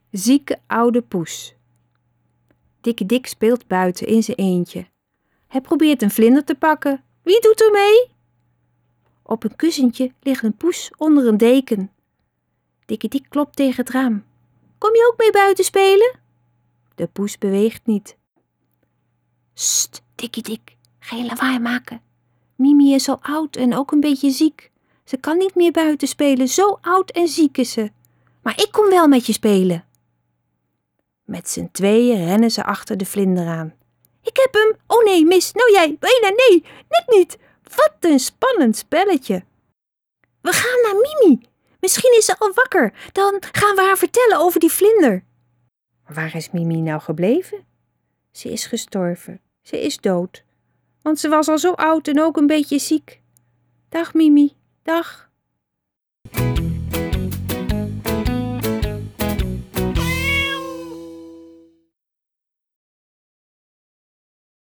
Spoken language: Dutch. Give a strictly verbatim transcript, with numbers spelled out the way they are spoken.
Zieke oude poes. Dikkie Dik speelt buiten in zijn eentje. Hij probeert een vlinder te pakken. Wie doet er mee? Op een kussentje ligt een poes onder een deken. Dikkie Dik klopt tegen het raam. Kom je ook mee buiten spelen? De poes beweegt niet. Sst, Dikkie Dik, geen lawaai maken. Mimi is al oud en ook een beetje ziek. Ze kan niet meer buiten spelen, zo oud en ziek is ze. Maar ik kom wel met je spelen. Met z'n tweeën rennen ze achter de vlinder aan. Ik heb hem! Oh nee, mis! Nou jij! Bijna nee! Net niet! Wat een spannend spelletje! We gaan naar Mimi! Misschien is ze al wakker. Dan gaan we haar vertellen over die vlinder. Waar is Mimi nou gebleven? Ze is gestorven. Ze is dood. Want ze was al zo oud en ook een beetje ziek. Dag Mimi, dag.